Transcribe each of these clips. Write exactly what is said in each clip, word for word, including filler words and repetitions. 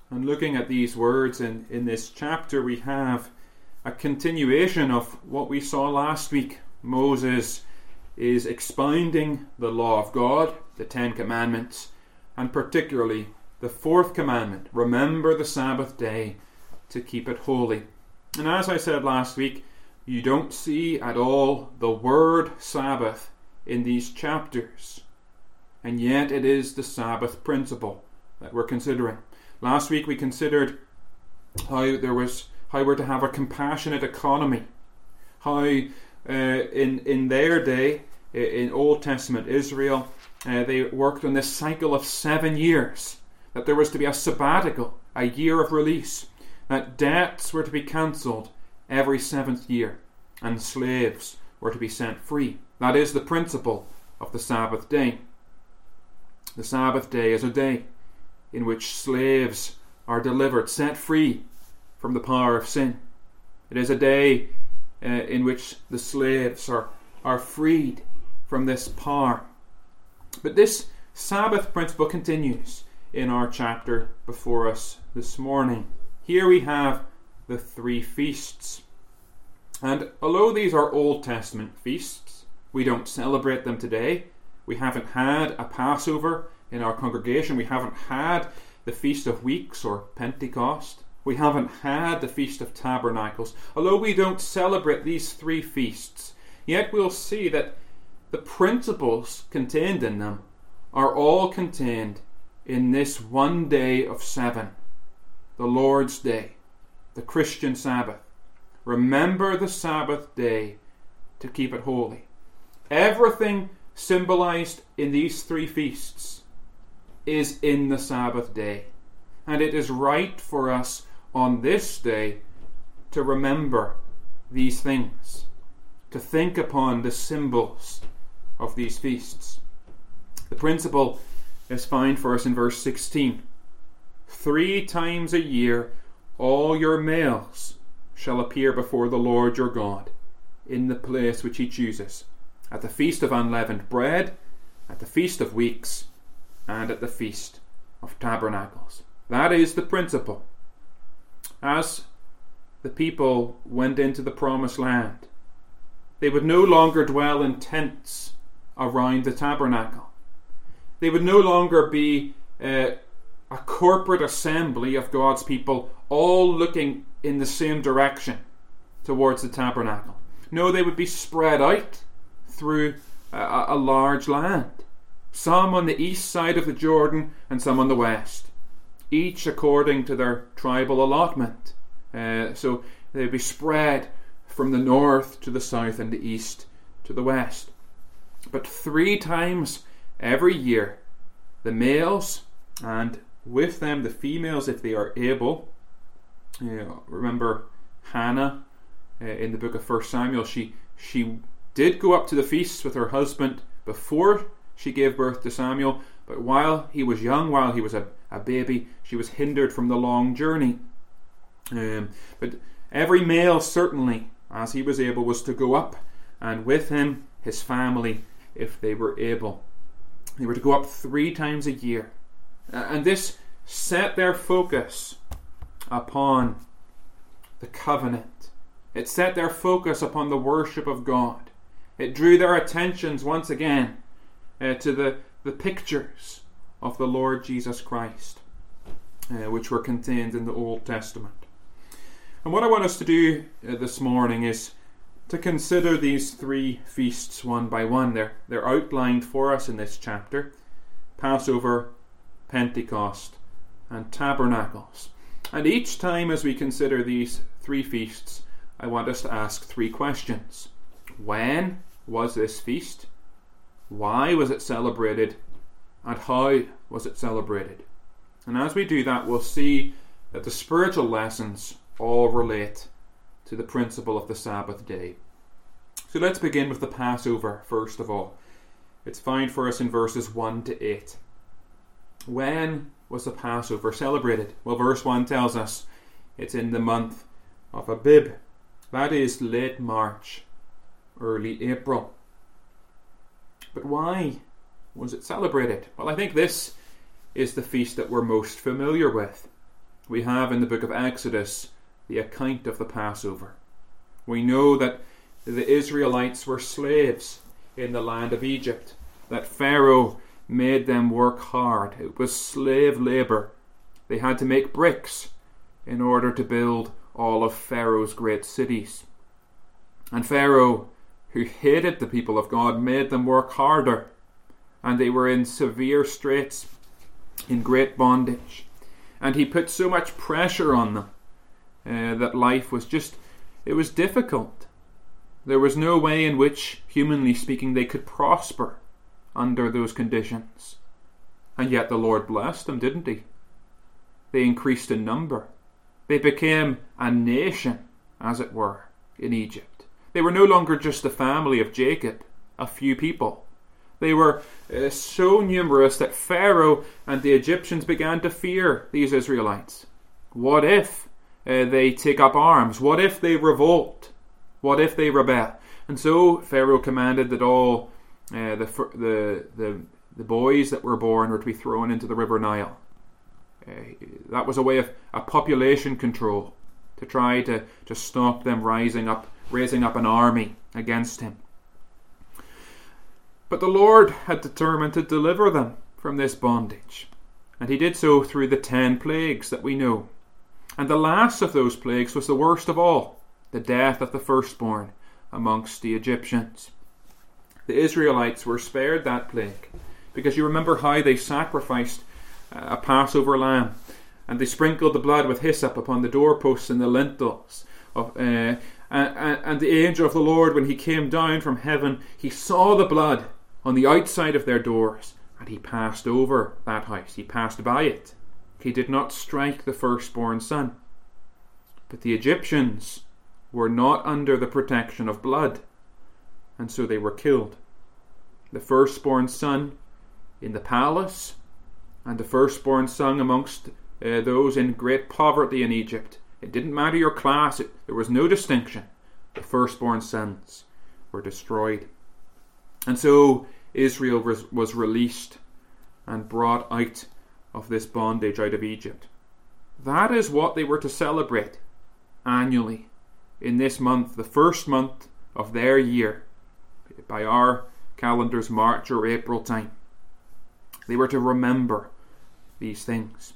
And looking at these words in, in this chapter, we have a continuation of what we saw last week. Moses is expounding the law of God, the Ten Commandments, and particularly the fourth commandment, remember the Sabbath day to keep it holy. And as I said last week, you don't see at all the word Sabbath in these chapters. And yet it is the Sabbath principle that we're considering. Last week we considered how there was how we're to have a compassionate economy. How uh, in in their day, in Old Testament Israel, uh, they worked on this cycle of seven years. That there was to be a sabbatical, a year of release. That debts were to be cancelled every seventh year, and slaves were to be set free. That is the principle of the Sabbath day. The Sabbath day is a day in which slaves are delivered, set free from the power of sin. It is a day uh, in which the slaves are, are freed from this power. But this Sabbath principle continues in our chapter before us this morning. Here we have the three feasts. And although these are Old Testament feasts, we don't celebrate them today. We haven't had a Passover in our congregation. We haven't had the Feast of Weeks or Pentecost. We haven't had the Feast of Tabernacles. Although we don't celebrate these three feasts, yet we'll see that the principles contained in them are all contained in this one day of seven, the Lord's Day, the Christian Sabbath. Remember the Sabbath day to keep it holy. Everything symbolized in these three feasts is in the Sabbath day. And it is right for us on this day to remember these things, to think upon the symbols of these feasts. The principle is found for us in verse sixteen. Three times a year all your males shall appear before the Lord your God in the place which he chooses, at the feast of unleavened bread, at the feast of weeks, and at the feast of tabernacles. That is the principle. As the people went into the promised land, they would no longer dwell in tents around the tabernacle. They would no longer be uh, a corporate assembly of God's people all looking in the same direction towards the tabernacle. No, they would be spread out through a, a large land. Some on the east side of the Jordan and some on the west, each according to their tribal allotment. Uh, so they'd be spread from the north to the south and the east to the west. But three times every year, the males, and with them the females if they are able. You know, remember Hannah uh, in the book of First Samuel, she she did go up to the feasts with her husband before she gave birth to Samuel, but while he was young, while he was a, a baby, she was hindered from the long journey. Um, but every male, certainly, as he was able, was to go up, and with him his family, if they were able. They were to go up three times a year. Uh, and this set their focus upon the covenant. It set their focus upon the worship of God. It drew their attentions once again uh, to the, the pictures of the Lord Jesus Christ, uh, which were contained in the Old Testament. And what I want us to do uh, this morning is to consider these three feasts one by one. They're, they're outlined for us in this chapter: Passover, Pentecost, and Tabernacles. And each time as we consider these three feasts, I want us to ask three questions. When was this feast? Why was it celebrated? And how was it celebrated? And as we do that, we'll see that the spiritual lessons all relate to the principle of the Sabbath day. So let's begin with the Passover first of all. It's found for us in verses one to eight. When was the Passover celebrated? Well, verse one tells us it's in the month of Abib. That is late March, early April. But why was it celebrated? Well, I think this is the feast that we're most familiar with. we have in the book of Exodus the account of the Passover. We know that the Israelites were slaves in the land of Egypt, that Pharaoh made them work hard. It was slave labour. They had to make bricks in order to build all of Pharaoh's great cities. And Pharaoh, who hated the people of God, made them work harder. And they were in severe straits, in great bondage. And he put so much pressure on them uh, that life was just, it was difficult. There was no way in which, humanly speaking, they could prosper under those conditions. And yet the Lord blessed them, didn't he? They increased in number. They became a nation, as it were, in Egypt. They were no longer just the family of Jacob, a few people. They were uh, so numerous that Pharaoh and the Egyptians began to fear these Israelites. What if uh, they take up arms? What if they revolt? What if they rebel? And so Pharaoh commanded that all uh, the, the the the boys that were born were to be thrown into the river Nile. Uh, that was a way of a population control to try to, to stop them rising up, raising up an army against him. But the Lord had determined to deliver them from this bondage, and he did so through the ten plagues that we know. And the last of those plagues was the worst of all, the death of the firstborn amongst the Egyptians. The Israelites were spared that plague, because you remember how they sacrificed a Passover lamb, and they sprinkled the blood with hyssop upon the doorposts and the lintels of, uh, and, and the angel of the Lord, when he came down from heaven, he saw the blood on the outside of their doors, and he passed over that house. He passed by it. He did not strike the firstborn son. But the Egyptians were not under the protection of blood, and so they were killed. The firstborn son in the palace, and the firstborn son amongst uh, those in great poverty in Egypt. It didn't matter your class. It, there was no distinction. The firstborn sons were destroyed. And so Israel was, was released and brought out of this bondage out of Egypt. That is what they were to celebrate annually in this month, the first month of their year, by our calendars, March or April time. They were to remember these things.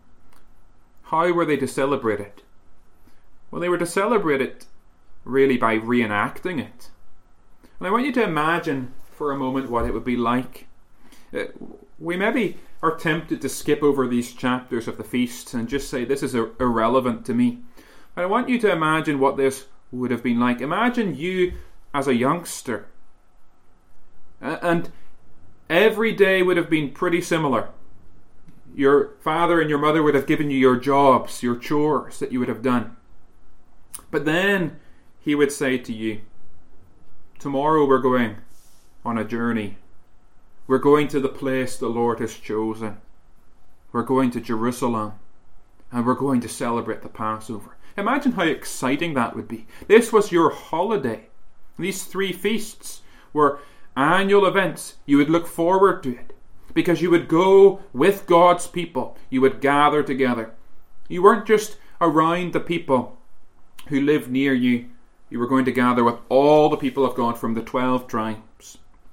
How were they to celebrate it? Well, they were to celebrate it really by reenacting it. And I want you to imagine for a moment what it would be like. Uh, we maybe are tempted to skip over these chapters of the feasts and just say this is ir- irrelevant to me. But I want you to imagine what this would have been like. Imagine you as a youngster, uh, and every day would have been pretty similar. Your father and your mother would have given you your jobs, your chores that you would have done. But then he would say to you, tomorrow we're going on a journey. We're going to the place the Lord has chosen. We're going to Jerusalem, and we're going to celebrate the Passover. Imagine how exciting that would be. This was your holiday. These three feasts were annual events. You would look forward to it because you would go with God's people. You would gather together. You weren't just around the people who lived near you. You were going to gather with all the people of God from the twelve tribes.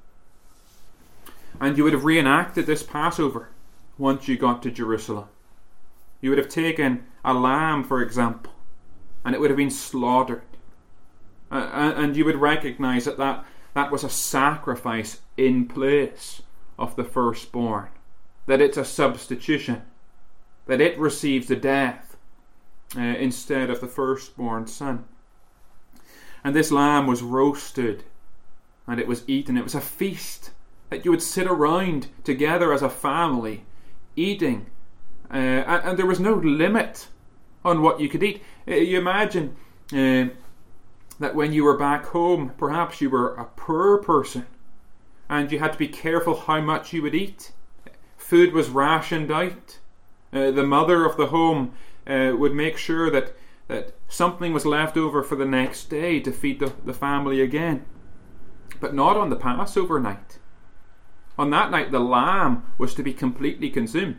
And you would have reenacted this Passover once you got to Jerusalem. You would have taken a lamb, for example, and it would have been slaughtered. Uh, and you would recognize that, that that was a sacrifice in place of the firstborn. That it's a substitution. That it receives the death uh, instead of the firstborn son. And this lamb was roasted and it was eaten. It was a feast that you would sit around together as a family eating. Uh, and, and there was no limit on what you could eat. Uh, you imagine uh, that when you were back home, perhaps you were a poor person and you had to be careful how much you would eat. Food was rationed out. Uh, the mother of the home uh, would make sure that, that something was left over for the next day to feed the, the family again. But not on the Passover night. On that night, the lamb was to be completely consumed.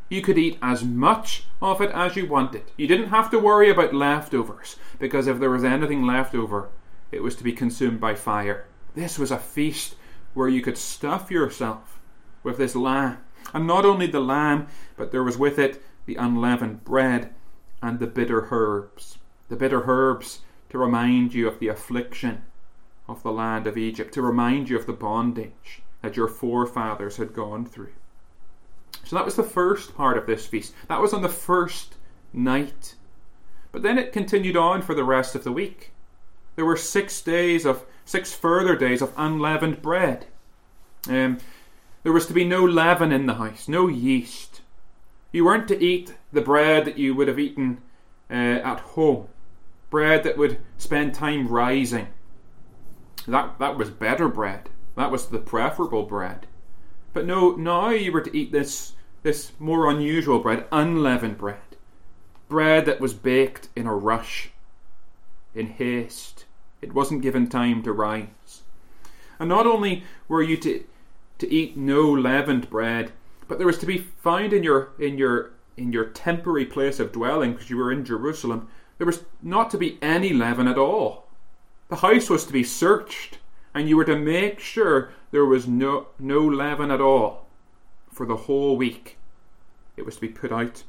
You could eat as much of it as you wanted. You didn't have to worry about leftovers, because if there was anything left over, it was to be consumed by fire. This was a feast where you could stuff yourself with this lamb. And not only the lamb, but there was with it the unleavened bread and the bitter herbs. The bitter herbs to remind you of the affliction of the land of Egypt, to remind you of the bondage that your forefathers had gone through. So that was the first part of this feast. That was on the first night. But then it continued on for the rest of the week. There were six days of, six further days of unleavened bread. Um, there was to be no leaven in the house, no yeast. You weren't to eat the bread that you would have eaten uh, at home. Bread that would spend time rising. That, that was better bread. That was the preferable bread. But no, now you were to eat this, this more unusual bread, unleavened bread. Bread that was baked in a rush, in haste. It wasn't given time to rise. And not only were you to, to eat no leavened bread, but there was to be found in your, in your, in your temporary place of dwelling, because you were in Jerusalem, there was not to be any leaven at all. The house was to be searched, and you were to make sure there was no, no leaven at all for the whole week. It was to be put out.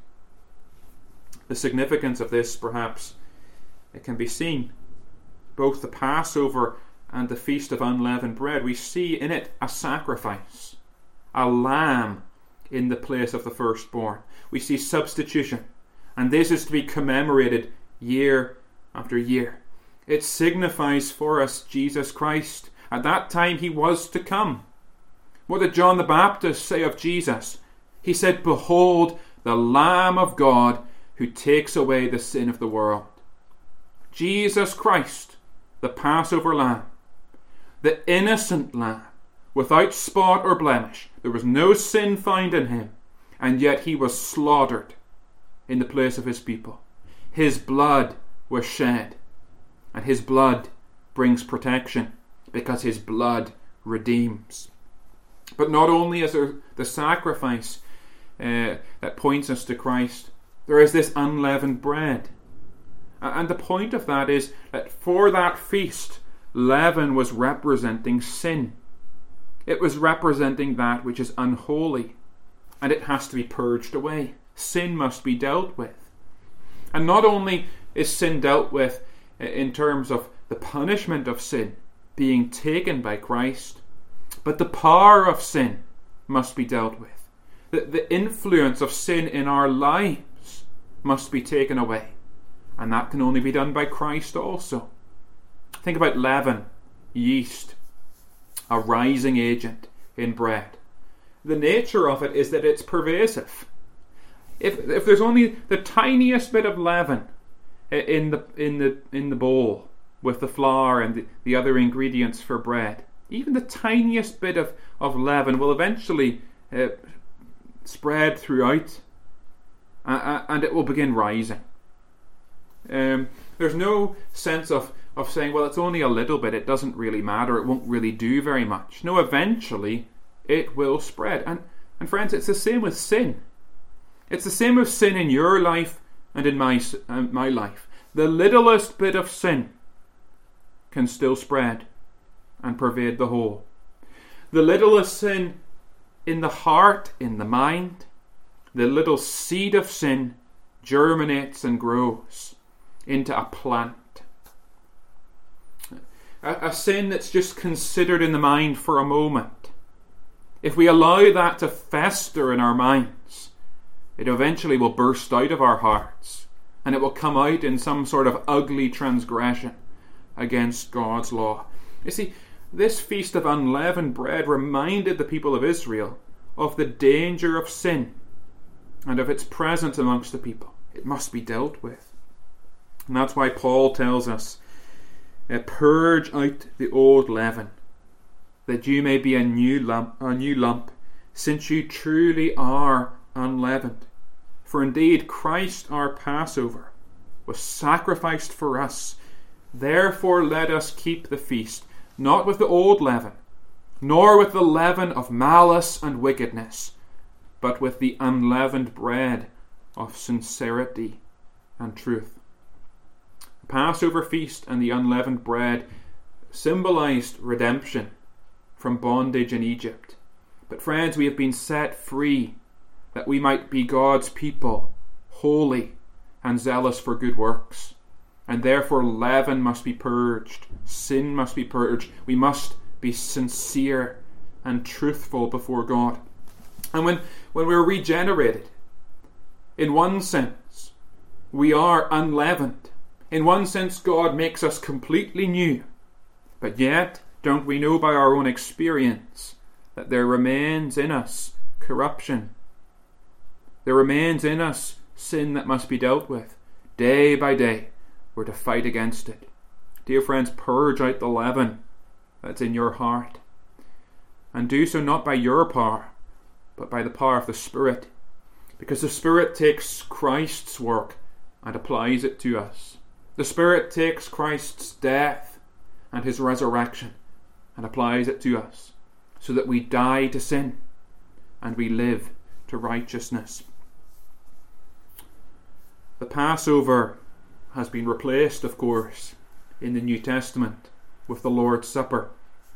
The significance of this, perhaps, it can be seen. Both the Passover and the Feast of Unleavened Bread, we see in it a sacrifice, a lamb in the place of the firstborn. We see substitution, and this is to be commemorated year after year. It signifies for us Jesus Christ. At that time he was to come. What did John the Baptist say of Jesus? He said, "Behold, the Lamb of God who takes away the sin of the world." Jesus Christ, the Passover Lamb, the innocent Lamb, without spot or blemish. There was no sin found in him, and yet he was slaughtered in the place of his people. His blood was shed, and his blood brings protection, because his blood redeems. But not only is there the sacrifice uh, that points us to Christ, there is this unleavened bread. And the point of that is that for that feast, leaven was representing sin. It was representing that which is unholy, and it has to be purged away. Sin must be dealt with. And not only is sin dealt with in terms of the punishment of sin being taken by Christ, but the power of sin must be dealt with. The, the influence of sin in our lives must be taken away. And that can only be done by Christ also. Think about leaven, yeast, a rising agent in bread. The nature of it is that it's pervasive. If if there's only the tiniest bit of leaven in the in the in the bowl with the flour and the, the other ingredients for bread, even the tiniest bit of, of leaven will eventually uh, spread throughout, uh, and it will begin rising. Um, there's no sense of, of saying, well, it's only a little bit, it doesn't really matter, it won't really do very much. No, eventually it will spread. And, and friends, it's the same with sin. It's the same with sin in your life and in my, uh, my life. The littlest bit of sin can still spread and pervade the whole. The littlest sin in the heart, in the mind, the little seed of sin germinates and grows into a plant. A, a sin that's just considered in the mind for a moment. If we allow that to fester in our minds, it eventually will burst out of our hearts, and it will come out in some sort of ugly transgression against God's law. You see, this feast of unleavened bread reminded the people of Israel of the danger of sin and of its presence amongst the people. It must be dealt with. And that's why Paul tells us, uh, purge out the old leaven, that you may be a new lump, a new lump, since you truly are unleavened. For indeed Christ our Passover was sacrificed for us. Therefore let us keep the feast, not with the old leaven, nor with the leaven of malice and wickedness, but with the unleavened bread of sincerity and truth. The Passover feast and the unleavened bread symbolized redemption from bondage in Egypt. But friends, we have been set free that we might be God's people, holy and zealous for good works. And therefore leaven must be purged, sin must be purged. We must be sincere and truthful before God. And when, when we're regenerated, in one sense, we are unleavened. In one sense, God makes us completely new. But yet, don't we know by our own experience that there remains in us corruption? There remains in us sin that must be dealt with. Day by day, we're to fight against it. Dear friends, purge out the leaven that's in your heart. And do so not by your power, but by the power of the Spirit. Because the Spirit takes Christ's work and applies it to us. The Spirit takes Christ's death and his resurrection and applies it to us, so that we die to sin and we live to righteousness. The Passover has been replaced, of course, in the New Testament with the Lord's Supper.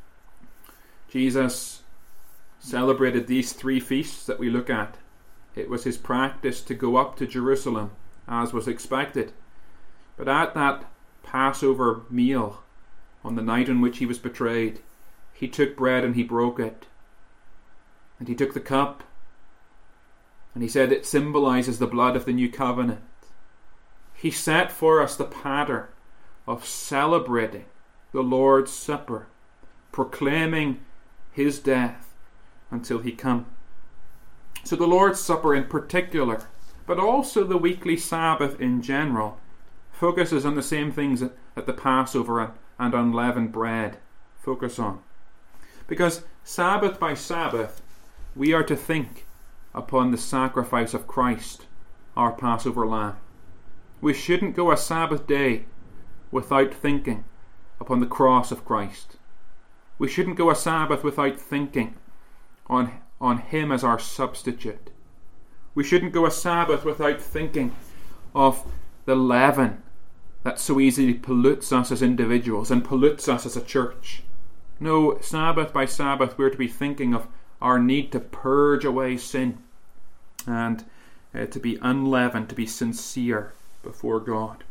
Jesus celebrated these three feasts that we look at. It was his practice to go up to Jerusalem, as was expected. But at that Passover meal, on the night on which he was betrayed, he took bread and he broke it. And he took the cup, and he said it symbolizes the blood of the new covenant. He set for us the pattern of celebrating the Lord's Supper, proclaiming his death until he come. So the Lord's Supper in particular, but also the weekly Sabbath in general, focuses on the same things that the Passover and unleavened bread focus on. Because Sabbath by Sabbath, we are to think upon the sacrifice of Christ, our Passover lamb. We shouldn't go a Sabbath day without thinking upon the cross of Christ. We shouldn't go a Sabbath without thinking on, on him as our substitute. We shouldn't go a Sabbath without thinking of the leaven that so easily pollutes us as individuals and pollutes us as a church. No, Sabbath by Sabbath, we're to be thinking of our need to purge away sin and uh, to be unleavened, to be sincere before God.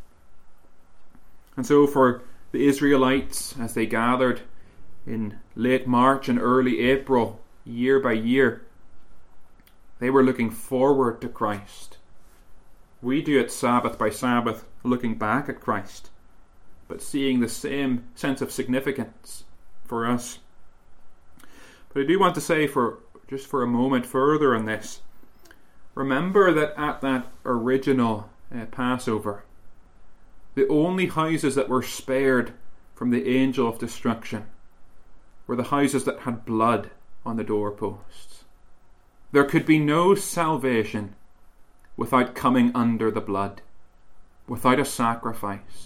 And so for the Israelites, as they gathered in late March and early April, year by year, they were looking forward to Christ. We do it Sabbath by Sabbath, looking back at Christ, but seeing the same sense of significance for us. But I do want to say, for just for a moment further on this, remember that at that original uh, Passover, the only houses that were spared from the angel of destruction were the houses that had blood on the doorposts. There could be no salvation without coming under the blood, without a sacrifice.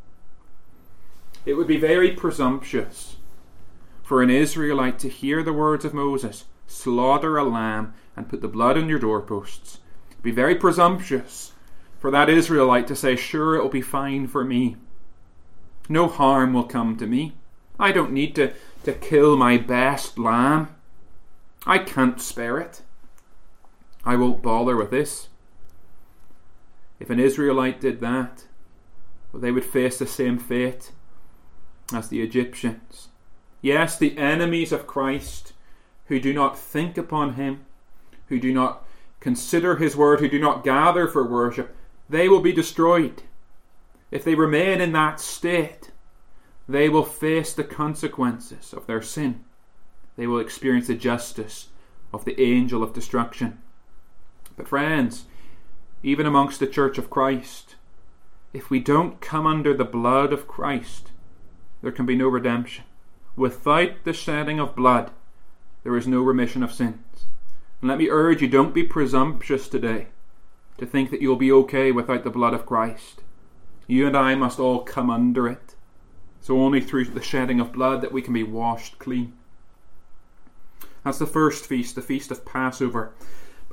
It would be very presumptuous for an Israelite to hear the words of Moses, slaughter a lamb and put the blood on your doorposts. It would be very presumptuous for that Israelite to say, sure, it will be fine for me. No harm will come to me. I don't need to, to kill my best lamb. I can't spare it. I won't bother with this. If an Israelite did that, well, they would face the same fate as the Egyptians. Yes, the enemies of Christ, who do not think upon him, who do not consider his word, who do not gather for worship, they will be destroyed. If they remain in that state, they will face the consequences of their sin. They will experience the justice of the angel of destruction. But friends, even amongst the Church of Christ, if we don't come under the blood of Christ, there can be no redemption. Without the shedding of blood, there is no remission of sins. And let me urge you, don't be presumptuous today to think that you'll be okay without the blood of Christ. You and I must all come under it. It's only through the shedding of blood that we can be washed clean. That's the first feast, the feast of Passover.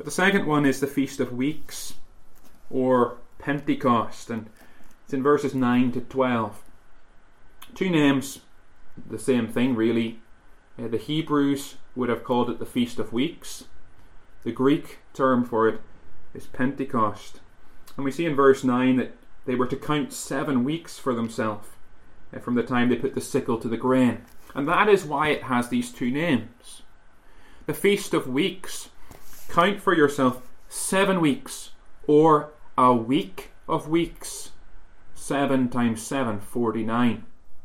But the second one is the Feast of Weeks, or Pentecost, and it's in verses nine to twelve. Two names, the same thing really. Uh, the Hebrews would have called it the Feast of Weeks. The Greek term for it is Pentecost. And we see in verse nine that they were to count seven weeks for themselves uh, from the time they put the sickle to the grain. And that is why it has these two names. The Feast of Weeks. Count for yourself seven weeks, or a week of weeks. Seven times seven, forty-nine.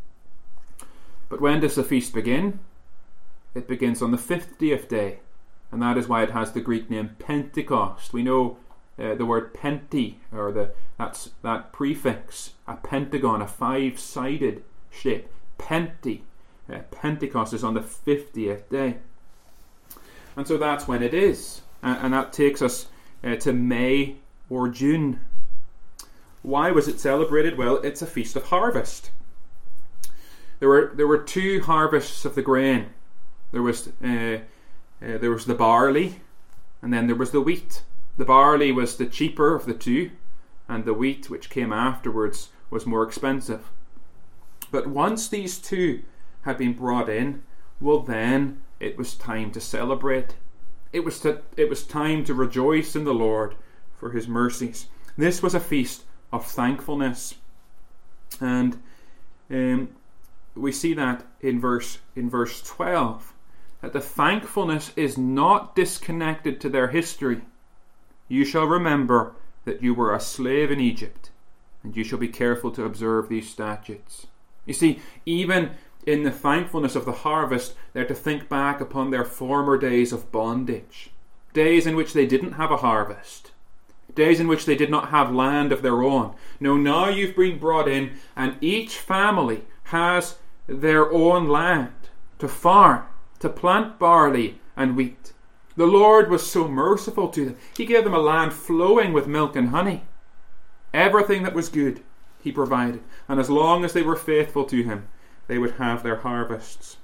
But when does the feast begin? It begins on the fiftieth day, and that is why it has the Greek name Pentecost. We know uh, the word penti, or the that's that prefix, a pentagon, a five-sided shape. Penti. Uh, Pentecost is on the fiftieth day. And so that's when it is. And, and that takes us uh, to May or June. Why was it celebrated? Well, it's a feast of harvest. There were there were two harvests of the grain. There was uh, uh, there was the barley, and then there was the wheat. The barley was the cheaper of the two, and the wheat, which came afterwards, was more expensive. But once these two had been brought in, well, then it was time to celebrate. It was to, it was time to rejoice in the Lord for His mercies. This was a feast of thankfulness, and um, we see that in verse in verse twelve, that the thankfulness is not disconnected to their history. You shall remember that you were a slave in Egypt, and you shall be careful to observe these statutes. You see, even in the thankfulness of the harvest, they're to think back upon their former days of bondage, days in which they didn't have a harvest, days in which they did not have land of their own. No, now you've been brought in, and each family has their own land to farm, to plant barley and wheat. The Lord was so merciful to them. He gave them a land flowing with milk and honey. Everything that was good He provided, and as long as they were faithful to Him, they would have their harvests.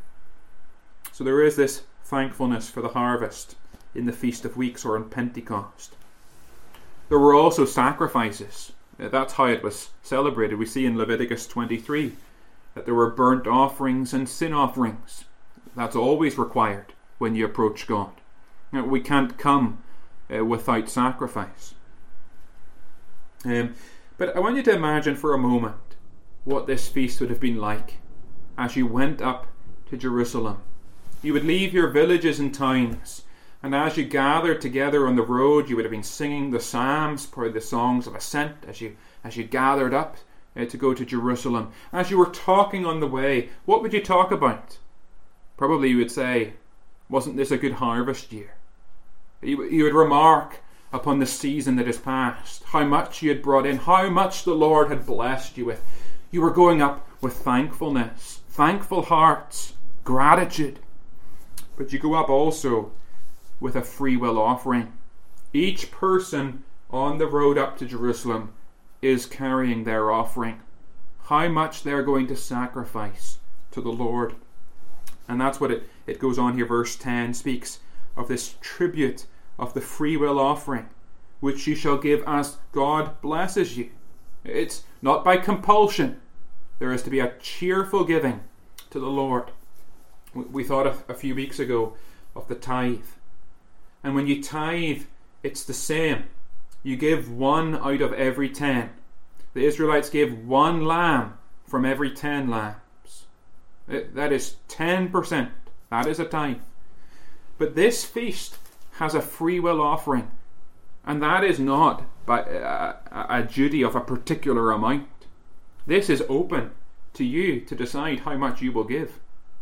So there is this thankfulness for the harvest in the Feast of Weeks, or in Pentecost. There were also sacrifices. That's how it was celebrated. We see in Leviticus twenty-three that there were burnt offerings and sin offerings. That's always required when you approach God. We can't come uh, without sacrifice. Um, but I want you to imagine for a moment what this feast would have been like as you went up to Jerusalem. You would leave your villages and towns, and as you gathered together on the road, you would have been singing the psalms, probably the songs of ascent, as you as you gathered up uh, to go to Jerusalem. As you were talking on the way, what would you talk about? Probably you would say, wasn't this a good harvest year? You, you would remark upon the season that has passed, how much you had brought in, how much the Lord had blessed you with. You were going up with thankfulness, thankful hearts, gratitude. But you go up also with a free will offering. Each person on the road up to Jerusalem is carrying their offering, how much they're going to sacrifice to the Lord. And that's what it, it goes on here. Verse ten speaks of this tribute of the free will offering, which you shall give as God blesses you. It's not by compulsion. There is to be a cheerful giving to the Lord. We thought a, a few weeks ago of the tithe. And when you tithe, it's the same. You give one out of every ten. The Israelites gave one lamb from every ten lambs. That is ten percent. That is a tithe. But this feast has a free will offering, and that is not by a, a duty of a particular amount. This is open to you to decide how much you will give.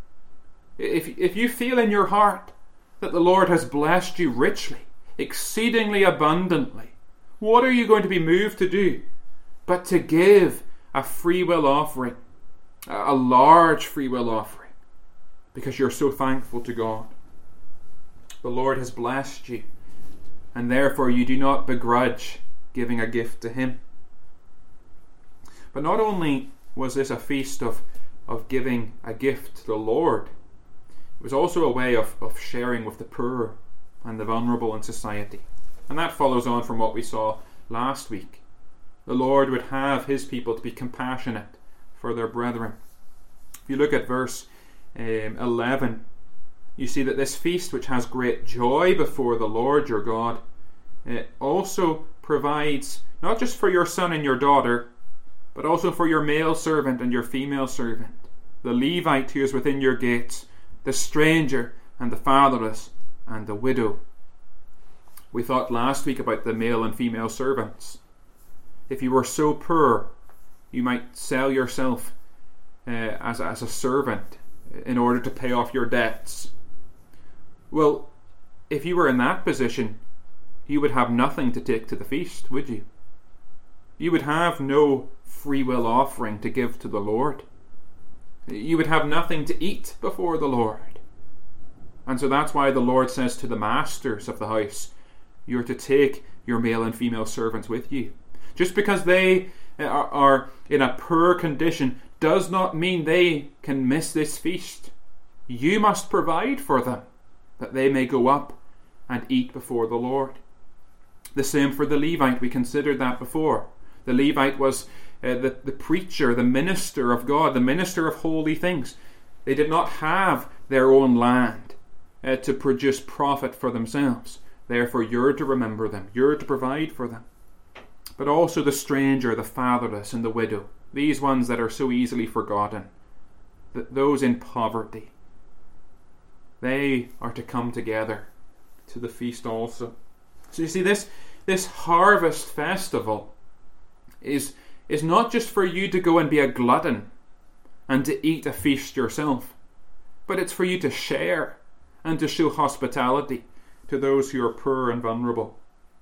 If, if you feel in your heart that the Lord has blessed you richly, exceedingly abundantly, what are you going to be moved to do but to give a free will offering, a large free will offering, because you're so thankful to God? The Lord has blessed you, and therefore you do not begrudge giving a gift to Him. But not only was this a feast of, of giving a gift to the Lord, it was also a way of, of sharing with the poor. and the vulnerable in society. And that follows on from what we saw last week. The Lord would have his people to be compassionate for their brethren. If you look at verse um, eleven, you see that this feast, which has great joy before the Lord your God, it also provides not just for your son and your daughter, but also for your male servant and your female servant, the Levite who is within your gates, the stranger and the fatherless and the widow. We thought last week about the male and female servants. If you were so poor, you might sell yourself uh, as, as a servant in order to pay off your debts. Well, if you were in that position, you would have nothing to take to the feast, would you? You would have no free will offering to give to the Lord. You would have nothing to eat before the Lord. And so that's why the Lord says to the masters of the house, you're to take your male and female servants with you. Just because they are, are in a poor condition does not mean they can miss this feast. You must provide for them, that they may go up and eat before the Lord. The same for the Levite. We considered that before. The Levite was uh, the, the preacher, the minister of God, the minister of holy things. They did not have their own land uh, to produce profit for themselves. Therefore, you're to remember them. You're to provide for them. But also the stranger, the fatherless, and the widow. These ones that are so easily forgotten. Th- those in poverty. They are to come together to the feast also. So you see, this, this harvest festival is, is not just for you to go and be a glutton and to eat a feast yourself, but it's for you to share and to show hospitality to those who are poor and vulnerable.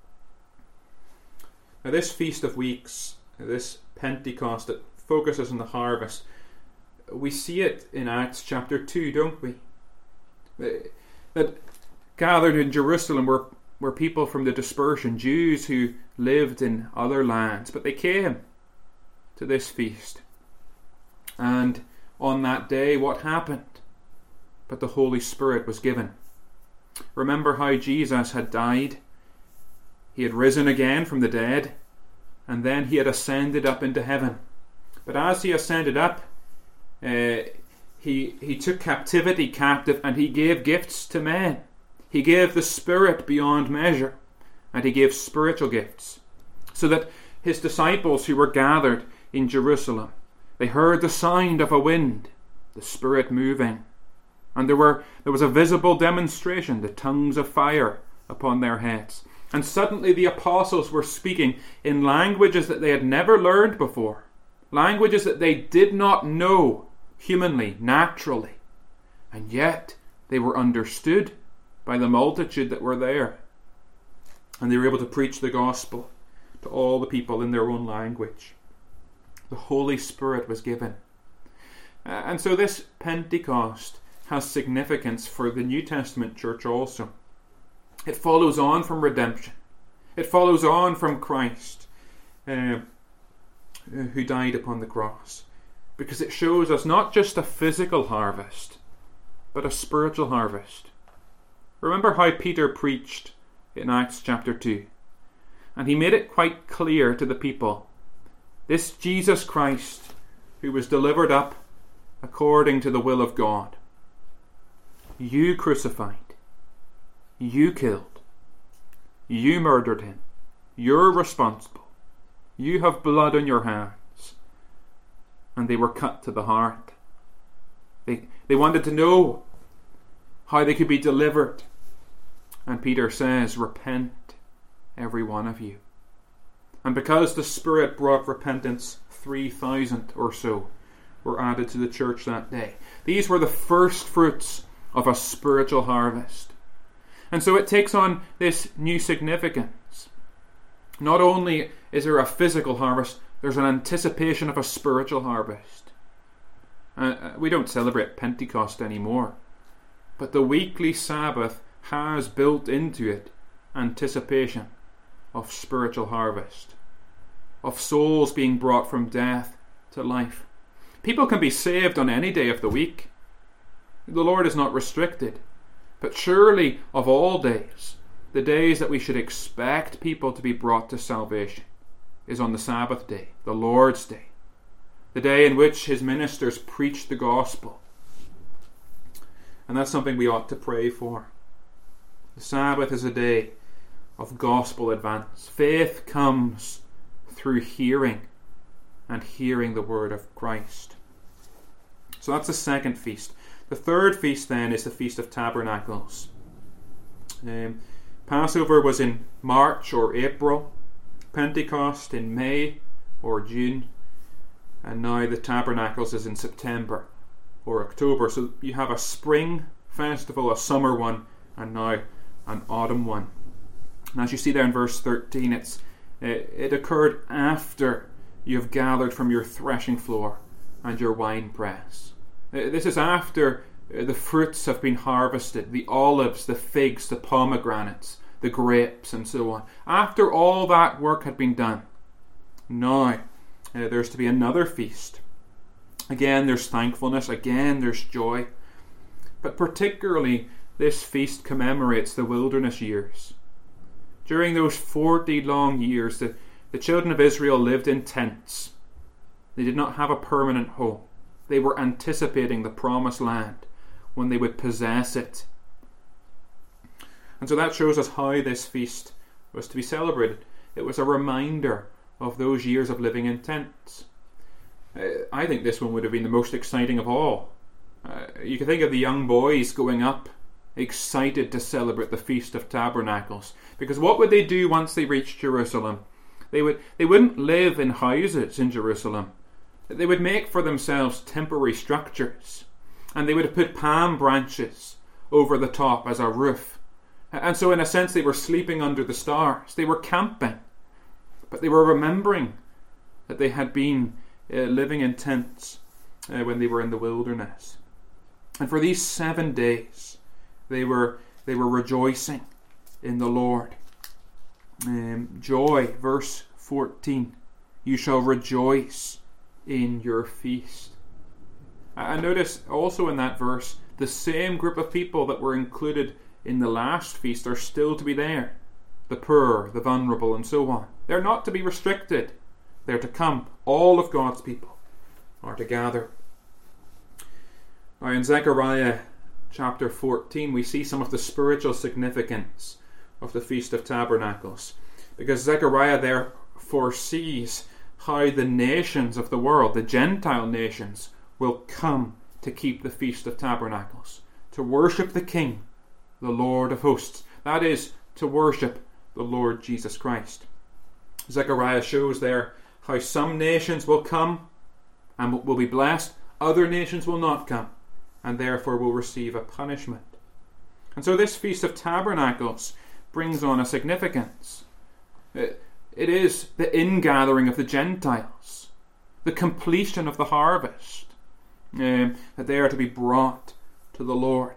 Now this Feast of Weeks, this Pentecost that focuses on the harvest, we see it in Acts chapter two, don't we? That gathered in Jerusalem were, were people from the dispersion, Jews who lived in other lands, but they came to this feast. And on that day, what happened? But the Holy Spirit was given. Remember how Jesus had died? He had risen again from the dead, and then he had ascended up into heaven. But as he ascended up, uh, he, he took captivity captive, and he gave gifts to men. He gave the Spirit beyond measure, and he gave spiritual gifts, so that his disciples who were gathered in Jerusalem, they heard the sound of a wind, the Spirit moving, and there were there was a visible demonstration, the tongues of fire upon their heads. And suddenly the apostles were speaking in languages that they had never learned before, languages that they did not know humanly, naturally, and yet they were understood by the multitude that were there. And they were able to preach the gospel to all the people in their own language. The Holy Spirit was given. Uh, and so this Pentecost has significance for the New Testament church also. It follows on from redemption. It follows on from Christ, uh, who died upon the cross. Because it shows us not just a physical harvest, but a spiritual harvest. Remember how Peter preached in Acts chapter two. And he made it quite clear to the people, this Jesus Christ, who was delivered up according to the will of God, you crucified, you killed, you murdered him, you're responsible, you have blood on your hands. And they were cut to the heart. They, they wanted to know how they could be delivered. And Peter says, repent, every one of you. And because the Spirit brought repentance, three thousand or so were added to the church that day. These were the first fruits of a spiritual harvest. And so it takes on this new significance. Not only is there a physical harvest, there's an anticipation of a spiritual harvest. Uh, we don't celebrate Pentecost anymore, but the weekly Sabbath has built into it anticipation of spiritual harvest, of souls being brought from death to life. People can be saved on any day of the week. The Lord is not restricted. But surely, of all days, the days that we should expect people to be brought to salvation is on the Sabbath day, the Lord's day, the day in which his ministers preach the gospel. And that's something we ought to pray for. The Sabbath is a day of gospel advance. Faith comes through hearing, and hearing the word of Christ. So that's the second feast. The third feast then is the Feast of Tabernacles. Um, Passover was in March or April, Pentecost in May or June, and now the Tabernacles is in September or October. So you have a spring festival, a summer one, and now an autumn one. And as you see there in verse thirteen, it's, it, it occurred after you have gathered from your threshing floor and your winepress. This is after the fruits have been harvested, the olives, the figs, the pomegranates, the grapes, and so on. After all that work had been done, now uh, there's to be another feast. Again, there's thankfulness. Again, there's joy. But particularly, this feast commemorates the wilderness years. During those forty long years, the, the children of Israel lived in tents. They did not have a permanent home. They were anticipating the promised land when they would possess it. And so that shows us how this feast was to be celebrated. It was a reminder of those years of living in tents. Uh, I think this one would have been the most exciting of all. Uh, you can think of the young boys going up, excited to celebrate the Feast of Tabernacles. Because what would they do once they reached Jerusalem? They would they wouldn't live in houses in Jerusalem. They would make for themselves temporary structures, and they would have put palm branches over the top as a roof. And so in a sense they were sleeping under the stars. They were camping, but they were remembering that they had been uh, living in tents uh, when they were in the wilderness. And for these seven days they were they were rejoicing in the Lord. Um, joy, verse fourteen. You shall rejoice in your feast. And notice also in that verse, the same group of people that were included in the last feast are still to be there. The poor, the vulnerable, and so on. They're not to be restricted. They're to come. All of God's people are to gather. Now in Zechariah chapter fourteen, we see some of the spiritual significance of the Feast of Tabernacles. Because Zechariah there foresees how the nations of the world, the Gentile nations, will come to keep the Feast of Tabernacles, to worship the King, the Lord of hosts. That is, to worship the Lord Jesus Christ. Zechariah shows there how some nations will come and will be blessed, other nations will not come, and therefore will receive a punishment. And so this Feast of Tabernacles brings on a significance. It, it is the ingathering of the Gentiles, the completion of the harvest, um, that they are to be brought to the Lord.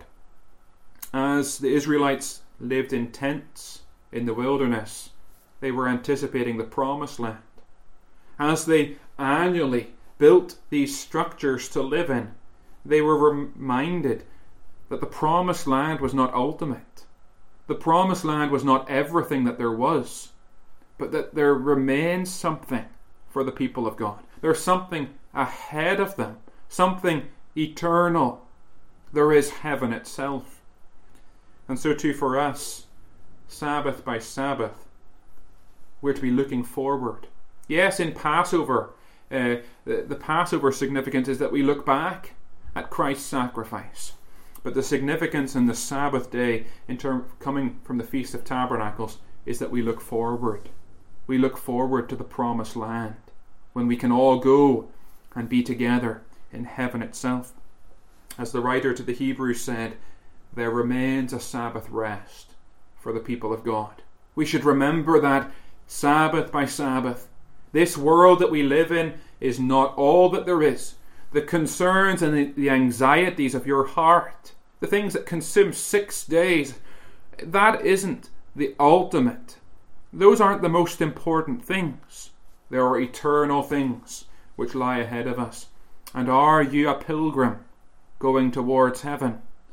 As the Israelites lived in tents in the wilderness, they were anticipating the promised land. As they annually built these structures to live in, they were reminded that the promised land was not ultimate. The promised land was not everything that there was, but that there remains something for the people of God. There's something ahead of them, something eternal. There is heaven itself. And so too for us, Sabbath by Sabbath, we're to be looking forward. Yes, in Passover, uh, the, the Passover significance is that we look back at Christ's sacrifice. But the significance in the Sabbath day, in term coming from the Feast of Tabernacles, is that we look forward. We look forward to the promised land, when we can all go and be together in heaven itself. As the writer to the Hebrews said, there remains a Sabbath rest for the people of God. We should remember that Sabbath by Sabbath, this world that we live in is not all that there is. The concerns and the, the anxieties of your heart, the things that consume six days, that isn't the ultimate. Those aren't the most important things. There are eternal things which lie ahead of us. And are you a pilgrim going towards heaven?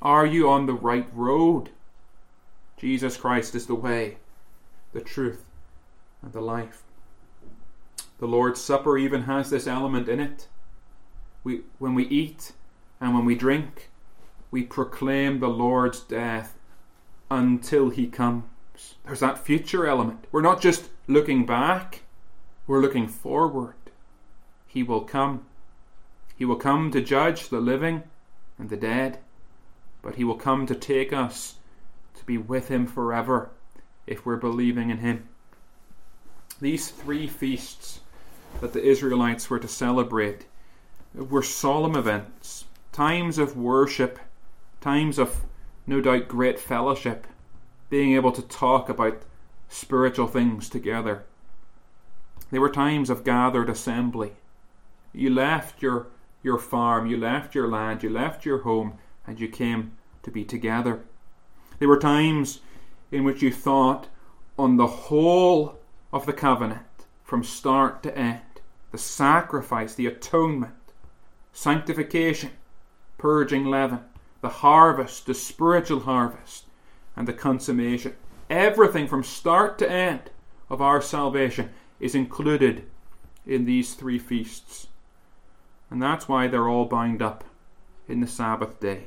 Are you on the right road? Jesus Christ is the way, the truth, and the life. The Lord's Supper even has this element in it. We, when we eat and when we drink, we proclaim the Lord's death until he comes. There's that future element. We're not just looking back, we're looking forward. He will come. He will come to judge the living and the dead, but he will come to take us to be with him forever if we're believing in him. These three feasts that the Israelites were to celebrate were solemn events, times of worship, times of no doubt great fellowship, being able to talk about spiritual things together. They were times of gathered assembly. You left your, your farm, you left your land, you left your home, and you came to be together. They were times in which you thought on the whole of the covenant, from start to end, the sacrifice, the atonement, sanctification, purging leaven, the harvest, the spiritual harvest, and the consummation. Everything from start to end of our salvation is included in these three feasts. And that's why they're all bound up in the Sabbath day.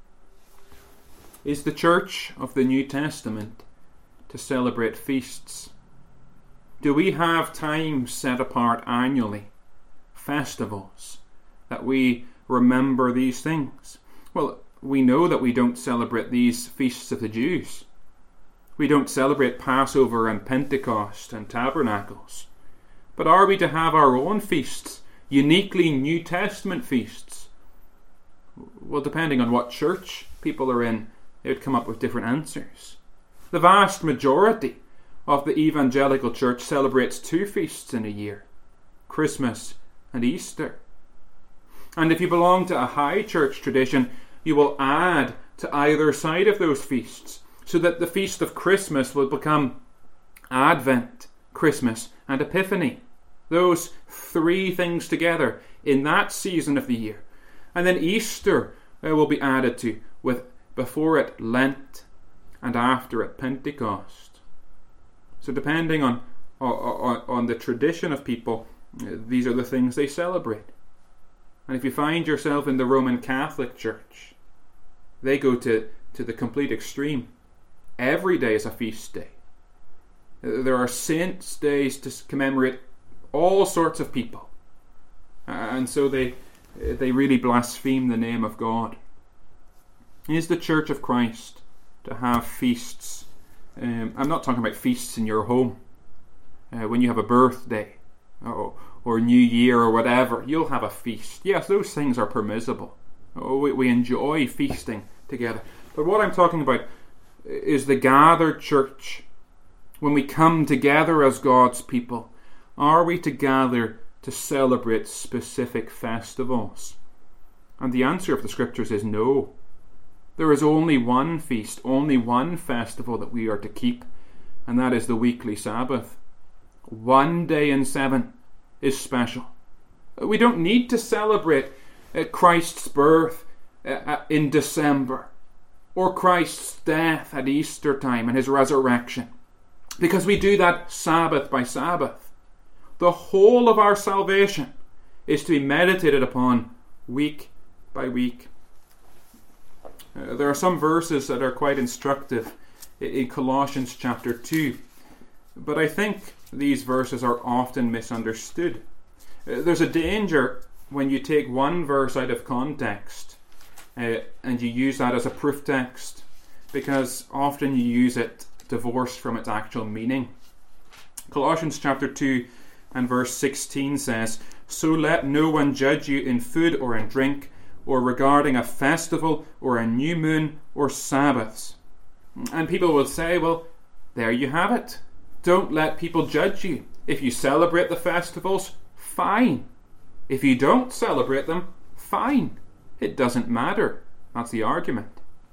Is the church of the New Testament to celebrate feasts? Do we have times set apart annually, festivals, that we remember these things? Well, we know that we don't celebrate these feasts of the Jews. We don't celebrate Passover and Pentecost and Tabernacles. But are we to have our own feasts, uniquely New Testament feasts? Well, depending on what church people are in, they would come up with different answers. The vast majority of the evangelical church celebrates two feasts in a year, Christmas and Easter. And if you belong to a high church tradition, you will add to either side of those feasts, so that the feast of Christmas will become Advent, Christmas, and Epiphany. Those three things together in that season of the year. And then Easter uh, will be added to, with before it Lent and after it Pentecost. So depending on, on, on the tradition of people, uh, these are the things they celebrate. And if you find yourself in the Roman Catholic Church, they go to, to the complete extreme. Every day is a feast day. There are saints' days to commemorate all sorts of people. And so they they really blaspheme the name of God. Is the Church of Christ to have feasts? Um, I'm not talking about feasts in your home. Uh, when you have a birthday or, or New Year or whatever, you'll have a feast. Yes, those things are permissible. Oh, we, we enjoy feasting together. But what I'm talking about is the gathered church. When we come together as God's people, are we to gather to celebrate specific festivals? And the answer of the scriptures is no. There is only one feast, only one festival that we are to keep, and that is the weekly Sabbath. One day in seven is special. We don't need to celebrate Christ's birth in December, or Christ's death at Easter time and his resurrection, because we do that Sabbath by Sabbath. The whole of our salvation is to be meditated upon week by week. Uh, there are some verses that are quite instructive in Colossians chapter two, but I think these verses are often misunderstood. Uh, there's a danger when you take one verse out of context uh, and you use that as a proof text, because often you use it divorced from its actual meaning. Colossians chapter two and verse sixteen says, "So let no one judge you in food or in drink, or regarding a festival or a new moon or Sabbaths." And people will say, well, there you have it. Don't let people judge you. If you celebrate the festivals, fine. If you don't celebrate them, fine. It doesn't matter. That's the argument.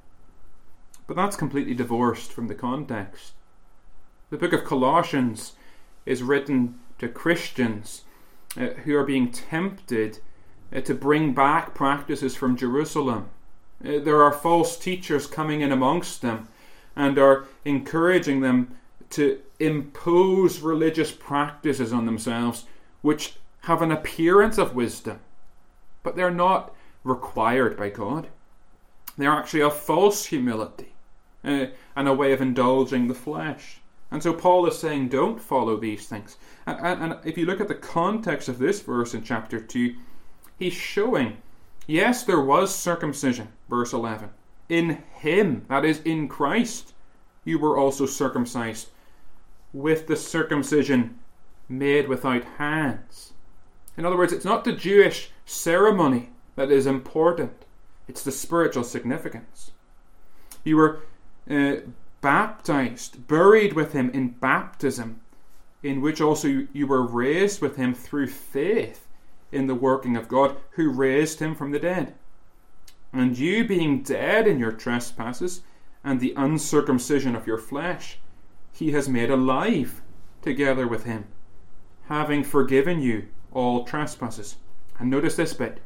But that's completely divorced from the context. The book of Colossians is written to Christians uh, who are being tempted uh, to bring back practices from Jerusalem Uh, there are false teachers coming in amongst them and are encouraging them to impose religious practices on themselves which have an appearance of wisdom, but they're not required by God. They're actually a false humility uh, and a way of indulging the flesh. And so Paul is saying, don't follow these things. And, and, and if you look at the context of this verse in chapter two, he's showing, yes, there was circumcision, verse eleven. In him, that is, in Christ, you were also circumcised with the circumcision made without hands. In other words, it's not the Jewish ceremony that is important. It's the spiritual significance. You were uh, baptized, buried with him in baptism, in which also you were raised with him through faith in the working of God, who raised him from the dead. And you, being dead in your trespasses and the uncircumcision of your flesh, he has made alive together with him, having forgiven you all trespasses. And notice this bit.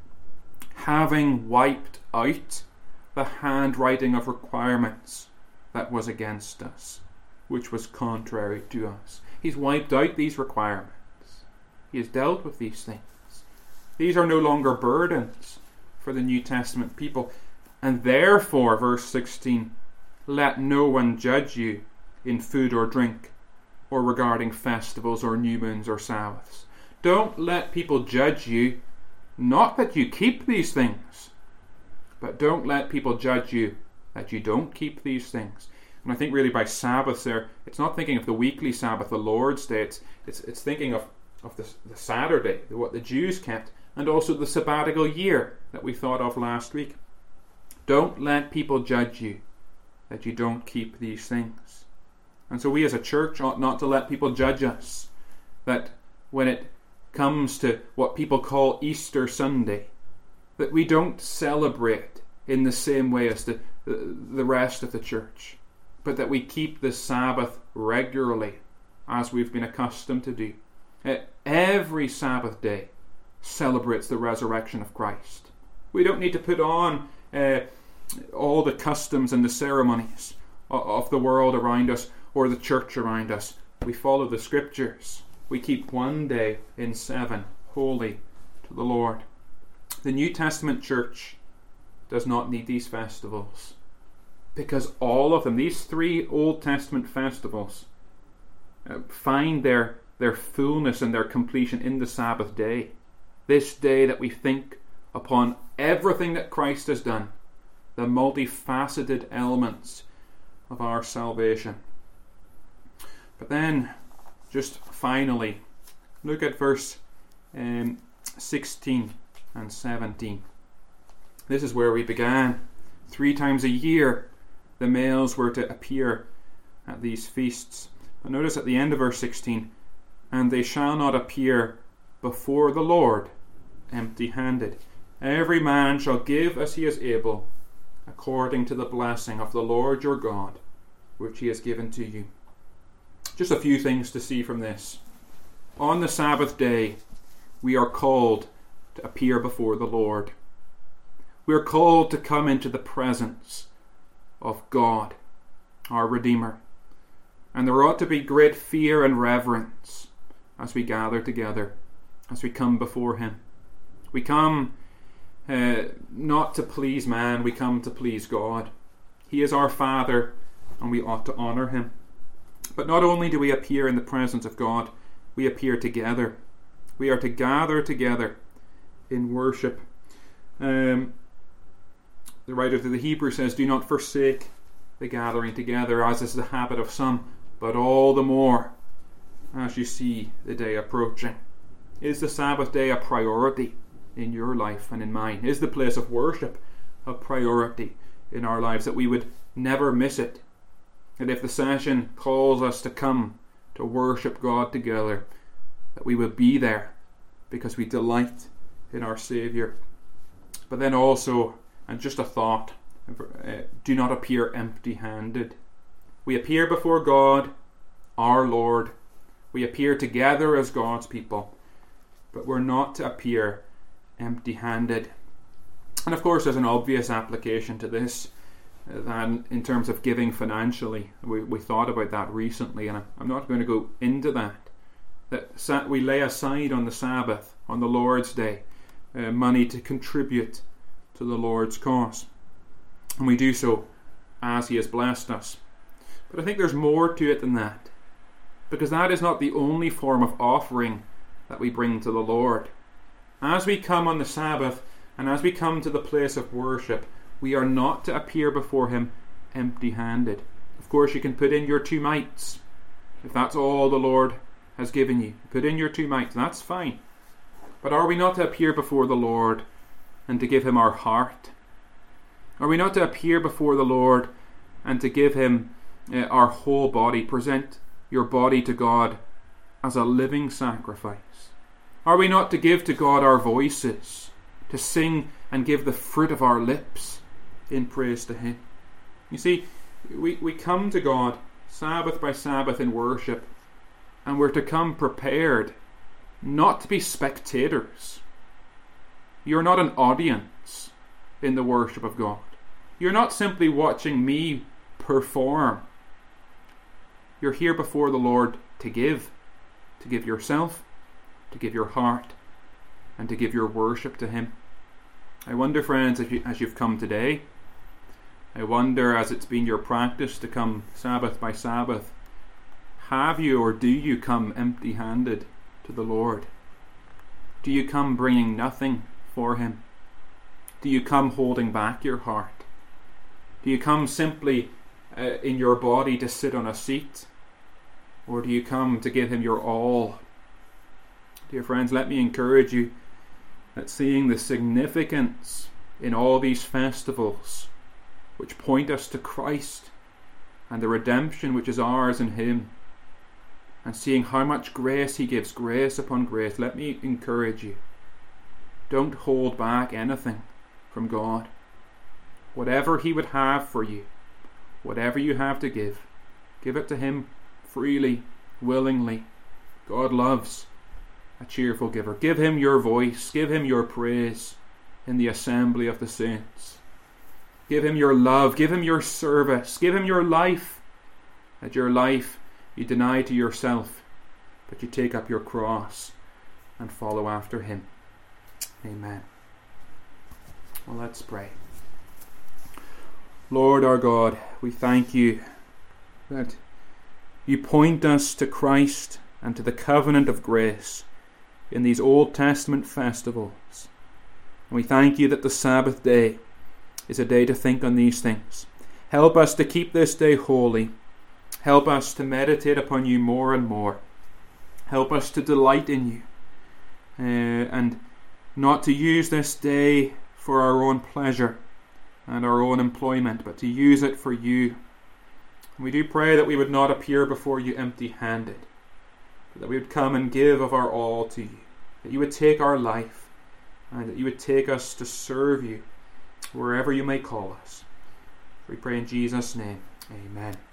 Having wiped out the handwriting of requirements that was against us, which was contrary to us. He's wiped out these requirements. He has dealt with these things. These are no longer burdens for the New Testament people. And therefore, verse sixteen, let no one judge you in food or drink, or regarding festivals or new moons or Sabbaths. Don't let people judge you, not that you keep these things, but don't let people judge you that you don't keep these things. And I think really by Sabbaths there, it's not thinking of the weekly Sabbath, the Lord's Day, it's, it's, it's thinking of, of the, the Saturday, what the Jews kept, and also the sabbatical year that we thought of last week. Don't let people judge you that you don't keep these things. And so we as a church ought not to let people judge us, that when it comes to what people call Easter Sunday, that we don't celebrate in the same way as the, the, the rest of the church, but that we keep the Sabbath regularly as we've been accustomed to do. Uh, every Sabbath day celebrates the resurrection of Christ. We don't need to put on uh, all the customs and the ceremonies of, of the world around us or the church around us. We follow the Scriptures. We keep one day in seven holy to the Lord. The New Testament church does not need these festivals, because all of them, these three Old Testament festivals, uh, find their, their fullness and their completion in the Sabbath day. This day that we think upon everything that Christ has done, the multifaceted elements of our salvation. But then, just finally, look at verse um, sixteen and seventeen. This is where we began. Three times a year the males were to appear at these feasts. But notice at the end of verse sixteen, and they shall not appear before the Lord empty-handed. Every man shall give as he is able, according to the blessing of the Lord your God, which he has given to you. Just a few things to see from this. On the Sabbath day, we are called to appear before the Lord. We are called to come into the presence of God, our Redeemer. And there ought to be great fear and reverence as we gather together, as we come before him. We come uh, not to please man, we come to please God. He is our Father, and we ought to honour him. But not only do we appear in the presence of God, we appear together. We are to gather together in worship. Um, the writer to the Hebrews says, do not forsake the gathering together, as is the habit of some, but all the more as you see the day approaching. Is the Sabbath day a priority in your life and in mine? Is the place of worship a priority in our lives, that we would never miss it? And if the session calls us to come to worship God together, that we will be there because we delight in our Saviour. But then also, and just a thought, uh, do not appear empty-handed. We appear before God, our Lord. We appear together as God's people, but we're not to appear empty-handed. And of course there's an obvious application to this, uh, than in terms of giving financially. We, we thought about that recently, and I'm not going to go into that. That we lay aside on the Sabbath, on the Lord's Day, uh, money to contribute to the Lord's cause. And we do so as He has blessed us. But I think there's more to it than that, because that is not the only form of offering that we bring to the Lord. As we come on the Sabbath, and as we come to the place of worship, we are not to appear before Him empty-handed. Of course, you can put in your two mites, if that's all the Lord has given you. Put in your two mites, that's fine. But are we not to appear before the Lord and to give Him our heart? Are we not to appear before the Lord and to give Him uh, our whole body? Present your body to God as a living sacrifice. Are we not to give to God our voices, to sing and give the fruit of our lips in praise to Him? You see, we, we come to God Sabbath by Sabbath in worship, and we're to come prepared, not to be spectators. You're not an audience in the worship of God. You're not simply watching me perform. You're here before the Lord to give, to give yourself, to give your heart, and to give your worship to Him. I wonder, friends, if you, as you've come today, I wonder, as it's been your practice to come Sabbath by Sabbath, have you or do you come empty-handed to the Lord? Do you come bringing nothing for Him? Do you come holding back your heart? Do you come simply uh, in your body to sit on a seat? Or do you come to give Him your all? Dear friends, let me encourage you that seeing the significance in all these festivals which point us to Christ and the redemption which is ours in Him, and seeing how much grace He gives, grace upon grace, let me encourage you. Don't hold back anything from God. Whatever He would have for you, whatever you have to give, give it to Him freely, willingly. God loves a cheerful giver. Give Him your voice, give Him your praise in the assembly of the saints. Give Him your love, give Him your service, give Him your life. That your life you deny to yourself, but you take up your cross and follow after Him. Amen. Well, let's pray. Lord our God, we thank You that You point us to Christ and to the covenant of grace in these Old Testament festivals. And we thank You that the Sabbath day is a day to think on these things. Help us to keep this day holy. Help us to meditate upon You more and more. Help us to delight in You, uh, and not to use this day for our own pleasure and our own employment, but to use it for You. And we do pray that we would not appear before You empty-handed, but that we would come and give of our all to You, that You would take our life, and that You would take us to serve You wherever You may call us. We pray in Jesus' name. Amen.